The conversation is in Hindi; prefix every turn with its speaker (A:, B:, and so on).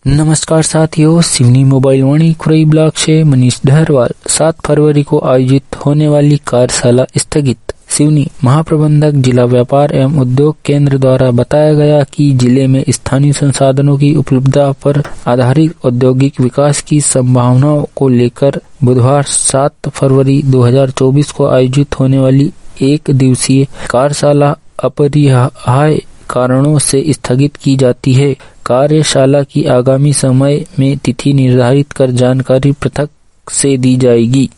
A: नमस्कार साथियों, सिवनी मोबाइल वाणी खुरई ब्लॉक से मनीष डहरवाल। 7 फरवरी को आयोजित होने वाली कार्यशाला स्थगित। सिवनी महाप्रबंधक जिला व्यापार एवं उद्योग केंद्र द्वारा बताया गया कि जिले में स्थानीय संसाधनों की उपलब्धता पर आधारित औद्योगिक विकास की संभावनाओं को लेकर बुधवार 7 फरवरी 2024 को आयोजित होने वाली 1 दिवसीय कार्यशाला अपरिहार्य कारणों से स्थगित की जाती है। कार्यशाला की आगामी समय में तिथि निर्धारित कर जानकारी पृथक से दी जाएगी।